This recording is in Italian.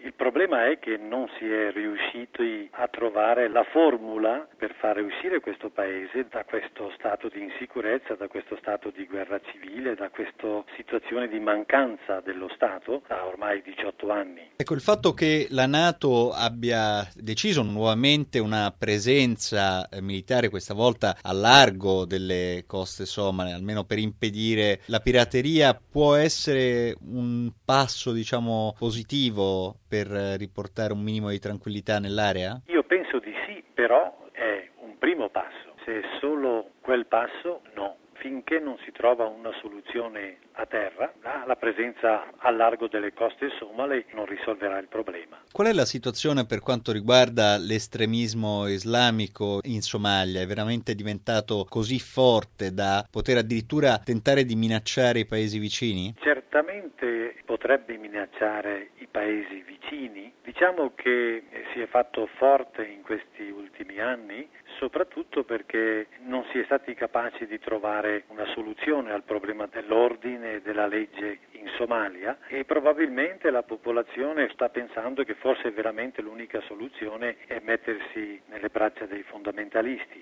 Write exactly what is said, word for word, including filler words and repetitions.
Il problema è che non si è riusciti a trovare la formula per fare uscire questo paese da questo stato di insicurezza, da questo stato di guerra civile, da questa situazione di mancanza dello Stato da ormai diciotto anni. Ecco, il fatto che la NATO abbia deciso nuovamente una presenza militare, questa volta a largo delle coste somale, almeno per impedire la pirateria, può essere un passo, diciamo, positivo per riportare un minimo di tranquillità nell'area? Io penso di sì, però è un primo passo. Se è solo quel passo, no. Finché non si trova una soluzione a terra, la presenza a largo delle coste somale non risolverà il problema. Qual è la situazione per quanto riguarda l'estremismo islamico in Somalia? È veramente diventato così forte da poter addirittura tentare di minacciare i paesi vicini? Certamente potrebbe minacciare i paesi vicini. Diciamo che si è fatto forte in questi ultimi anni, soprattutto perché non si è stati capaci di trovare una soluzione al problema dell'ordine e della legge in Somalia, e probabilmente la popolazione sta pensando che forse veramente l'unica soluzione è mettersi nelle braccia dei fondamentalisti.